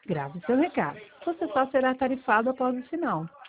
Grave seu recado. Você só será tarifado após o sinal.